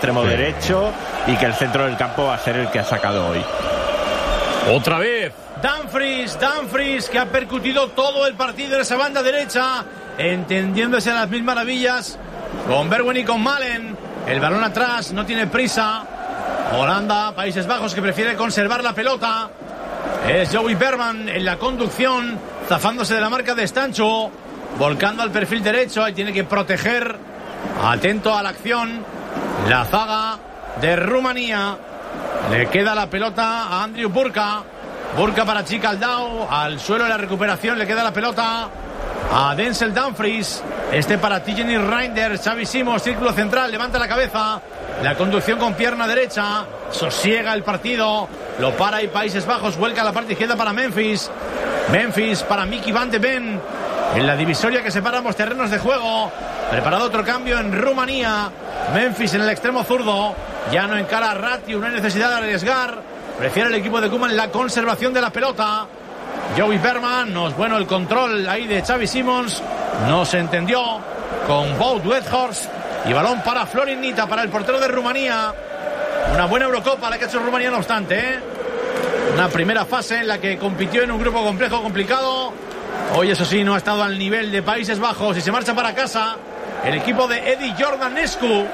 extremo derecho, y que el centro del campo va a ser el que ha sacado hoy. Otra vez Dumfries, que ha percutido todo el partido en esa banda derecha, entendiéndose a las mil maravillas con Bergwijn y con Malen. El balón atrás, no tiene prisa. Holanda, Países Bajos, que prefiere conservar la pelota. Es Joey Bergman en la conducción, zafándose de la marca de Stancho, volcando al perfil derecho. Ahí tiene que proteger, atento a la acción, la zaga de Rumanía. Le queda la pelota a Andrew Burka para Chicaldao, al suelo de la recuperación. Le queda la pelota a Denzel Dumfries, para Tijani Reinders. Xavi Simons, círculo central, levanta la cabeza, la conducción con pierna derecha, sosiega el partido, lo para y Países Bajos, vuelca a la parte izquierda para Memphis para Mickey Van de Ven, en la divisoria que separa ambos terrenos de juego. Preparado otro cambio en Rumanía. Memphis en el extremo zurdo, ya no encara a Ratiu, no hay necesidad de arriesgar, prefiere el equipo de Koeman la conservación de la pelota. Joey Bergman, no es bueno el control ahí de Xavi Simons, no se entendió con Wout Weghorst, y balón para Florin Nita, para el portero de Rumanía. Una buena Eurocopa la que ha hecho Rumanía, no obstante, una primera fase en la que compitió en un grupo complejo, complicado. Hoy, eso sí, no ha estado al nivel de Países Bajos y se marcha para casa el equipo de Edi Jordanescu.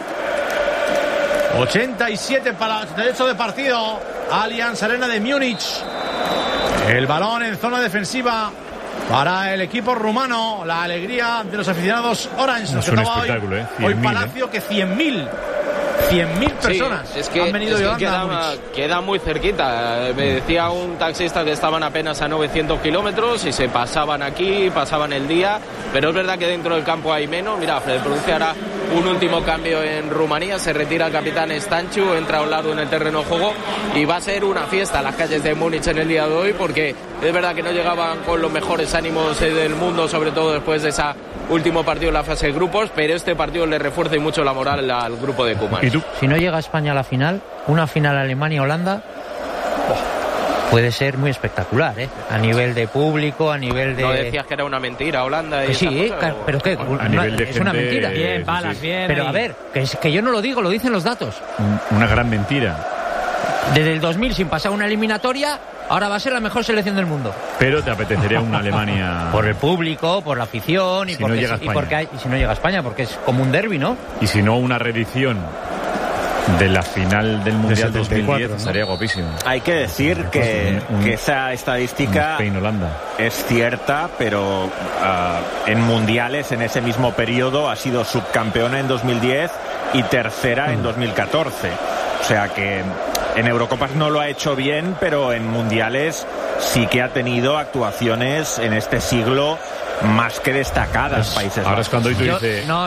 87 para derecho de partido, Allianz Arena de Múnich. El balón en zona defensiva para el equipo rumano. La alegría de los aficionados Orange. Es un espectáculo, hoy Palacio, que 100.000 personas han venido de Holanda. Queda muy cerquita. Me decía un taxista que estaban apenas a 900 kilómetros y se pasaban aquí, pasaban el día, pero es verdad que dentro del campo hay menos. Mira, se produce ahora un último cambio en Rumanía, se retira el capitán Stanchu, entra a un lado en el terreno de juego y va a ser una fiesta en las calles de Múnich en el día de hoy, porque es verdad que no llegaban con los mejores ánimos del mundo, sobre todo después de ese último partido en la fase de grupos, pero este partido le refuerza y mucho la moral al grupo de Koeman. ¿Y tú? Si no llega España a la final, una final Alemania-Holanda puede ser muy espectacular, a nivel de público, a nivel de... ¿No decías que era una mentira Holanda? Que sí, cosa, pero ¿qué? A nivel de es una gente... mentira. Bien, Palas, bien. Pero ahí. a ver, que yo no lo digo, lo dicen los datos. Una gran mentira. Desde el 2000 sin pasar una eliminatoria, ahora va a ser la mejor selección del mundo. Pero te apetecería una Alemania... Por el público, por la afición y Si no llega España. y si no llega a España, porque es como un derbi, ¿no? Y si no, una reedición de la final del Mundial 2010, ¿no? Estaría guapísimo. Hay que decir que esa estadística Spain-Holanda es cierta, pero en mundiales en ese mismo periodo ha sido subcampeona en 2010 y tercera en 2014. O sea que en Eurocopas no lo ha hecho bien, pero en mundiales sí que ha tenido actuaciones en este siglo más que destacadas. Países Bajos. Ahora es cuando tú dices, no,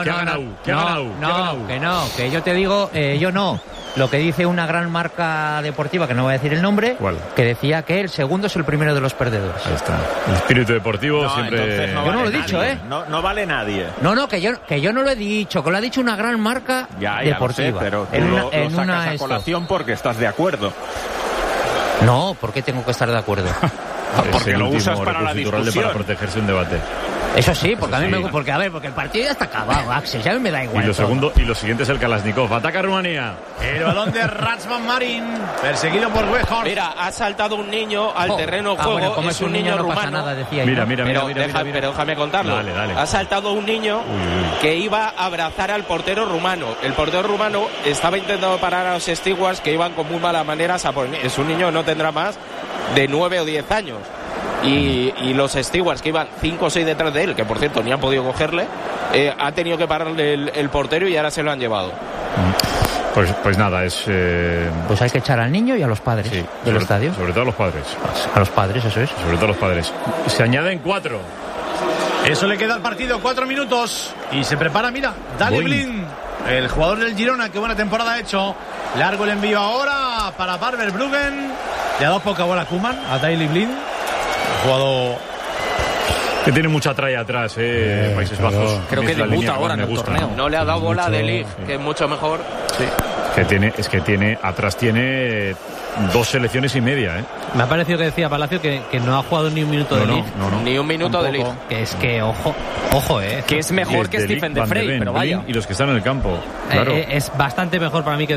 que yo te digo, yo no. Lo que dice una gran marca deportiva, que no voy a decir el nombre, ¿cuál? Que decía que el segundo es el primero de los perdedores. Ahí está. El espíritu deportivo siempre... No yo no vale lo he dicho, nadie. No vale nadie. No, que yo no lo he dicho, que lo ha dicho una gran marca deportiva. Lo sé, pero tú lo sacas a colación porque estás de acuerdo. No, ¿por qué tengo que estar de acuerdo? Porque lo usas para la discusión. Para protegerse un debate. Eso sí, porque a mí porque el partido ya está acabado, Axel, ya me da igual. Y lo siguiente es el Kalashnikov. Ataca Rumanía. El balón de Ratsman Marin, perseguido por Weghorst. Mira, ha saltado un niño al terreno de juego. Bueno, como es un niño no rumano. pasa nada, decía Mira. Pero déjame contarlo. Dale. Ha saltado un niño que iba a abrazar al portero rumano. El portero rumano estaba intentando parar a los stewards, que iban con muy mala manera. Es un niño, no tendrá más de 9 o 10 años. Y los stewards, que iban 5 o 6 detrás de él, que por cierto ni han podido cogerle, ha tenido que pararle el portero y ahora se lo han llevado. Pues nada, es... Pues hay que echar al niño y a los padres del estadio. Sobre todo a los padres. A los padres, eso es. Sobre todo a los padres. Se añaden 4. Eso le queda al partido, 4 minutos. Y se prepara, mira, Daley Blind, el jugador del Girona, que buena temporada ha hecho. Largo el envío ahora para Barber Bruggen. Le ha dado poca bola a Koeman, a Daley Blind. Jugado que tiene mucha tralla atrás, Países Bajos. Creo que debuta ahora en el torneo. No le ha dado bola de Ligt, que es mucho mejor. Sí. Atrás tiene 2 selecciones y media, Me ha parecido que decía Palacio que no ha jugado ni un minuto de Ligt. No. Ni un minuto de Ligt. Que es que, ojo, que es mejor que Stephen de Vrij, pero vaya. Y los que están en el campo, claro. Es bastante mejor para mí que